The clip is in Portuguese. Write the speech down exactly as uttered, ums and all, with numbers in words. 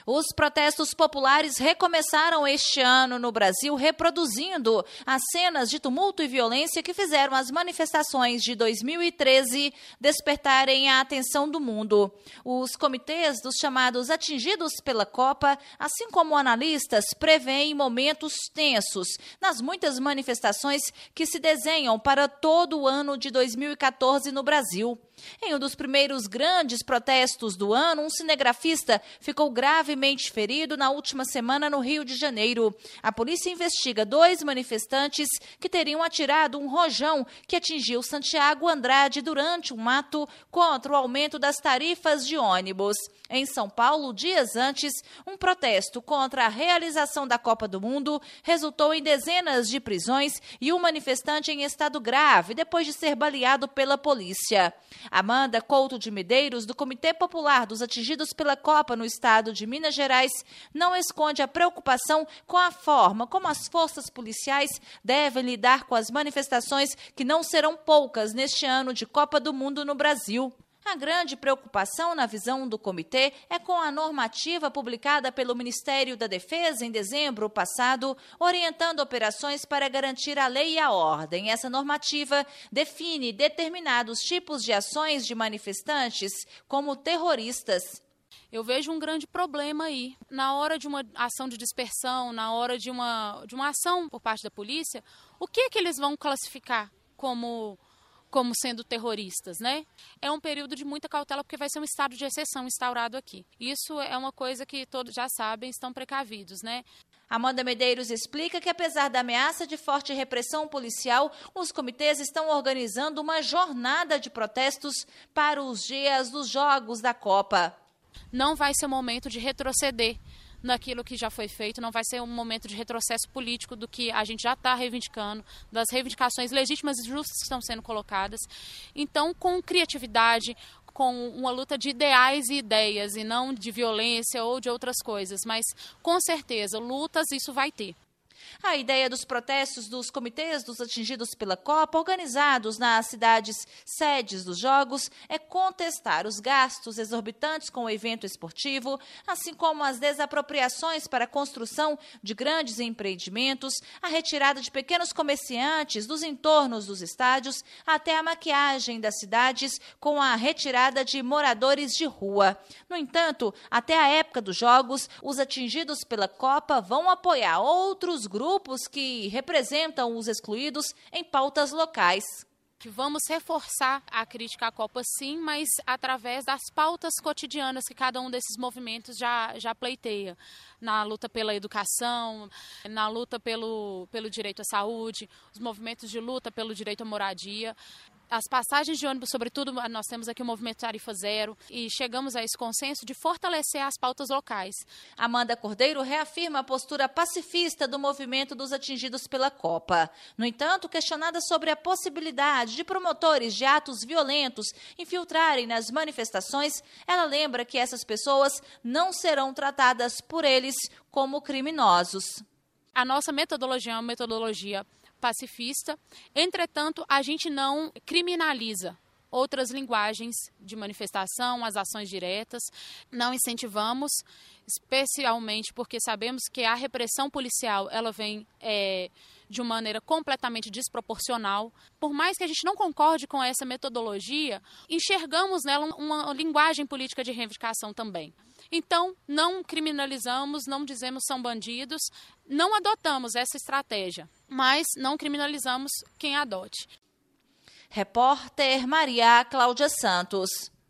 Os protestos populares recomeçaram este ano no Brasil, reproduzindo as cenas de tumulto e violência que fizeram as manifestações de dois mil e treze despertarem a atenção do mundo. Os comitês dos chamados atingidos pela Copa, assim como analistas, preveem momentos tensos nas muitas manifestações que se desenham para todo o ano de dois mil e quatorze no Brasil. Em um dos primeiros grandes protestos do ano, um cinegrafista ficou gravemente ferido na última semana no Rio de Janeiro. A polícia investiga dois manifestantes que teriam atirado um rojão que atingiu Santiago Andrade durante um ato contra o aumento das tarifas de ônibus. Em São Paulo, dias antes, um protesto contra a realização da Copa do Mundo resultou em dezenas de prisões e um manifestante em estado grave depois de ser baleado pela polícia. Amanda Couto de Medeiros, do Comitê Popular dos Atingidos pela Copa no estado de Minas Gerais, não esconde a preocupação com a forma como as forças policiais devem lidar com as manifestações que não serão poucas neste ano de Copa do Mundo no Brasil. A grande preocupação, na visão do comitê, é com a normativa publicada pelo Ministério da Defesa em dezembro passado, orientando operações para garantir a lei e a ordem. Essa normativa define determinados tipos de ações de manifestantes como terroristas. Eu vejo um grande problema aí. Na hora de uma ação de dispersão, na hora de uma, de uma ação por parte da polícia, o que é que eles vão classificar como... como sendo terroristas, né? É um período de muita cautela porque vai ser um estado de exceção instaurado aqui. Isso é uma coisa que todos já sabem, estão precavidos, né? Amanda Medeiros explica que, apesar da ameaça de forte repressão policial, os comitês estão organizando uma jornada de protestos para os dias dos Jogos da Copa. Não vai ser momento de retroceder naquilo que já foi feito, não vai ser um momento de retrocesso político do que a gente já está reivindicando, das reivindicações legítimas e justas que estão sendo colocadas. Então, com criatividade, com uma luta de ideais e ideias, e não de violência ou de outras coisas, mas com certeza, lutas isso vai ter. A ideia dos protestos dos comitês dos atingidos pela Copa, organizados nas cidades sedes dos Jogos, é contestar os gastos exorbitantes com o evento esportivo, assim como as desapropriações para a construção de grandes empreendimentos, a retirada de pequenos comerciantes dos entornos dos estádios, até a maquiagem das cidades com a retirada de moradores de rua. No entanto, até a época dos Jogos, os atingidos pela Copa vão apoiar outros grupos grupos que representam os excluídos em pautas locais. Que vamos reforçar a crítica à Copa, sim, mas através das pautas cotidianas que cada um desses movimentos já, já pleiteia. Na luta pela educação, na luta pelo, pelo direito à saúde, os movimentos de luta pelo direito à moradia. As passagens de ônibus, sobretudo, nós temos aqui o movimento Tarifa Zero e chegamos a esse consenso de fortalecer as pautas locais. Amanda Cordeiro reafirma a postura pacifista do movimento dos atingidos pela Copa. No entanto, questionada sobre a possibilidade de promotores de atos violentos infiltrarem nas manifestações, ela lembra que essas pessoas não serão tratadas por eles como criminosos. A nossa metodologia é uma metodologia pacifista, entretanto, a gente não criminaliza outras linguagens de manifestação, as ações diretas, não incentivamos, especialmente porque sabemos que a repressão policial ela vem é, de uma maneira completamente desproporcional. Por mais que a gente não concorde com essa metodologia, enxergamos nela uma linguagem política de reivindicação também. Então, não criminalizamos, não dizemos são bandidos, não adotamos essa estratégia, mas não criminalizamos quem adote. Repórter Maria Cláudia Santos.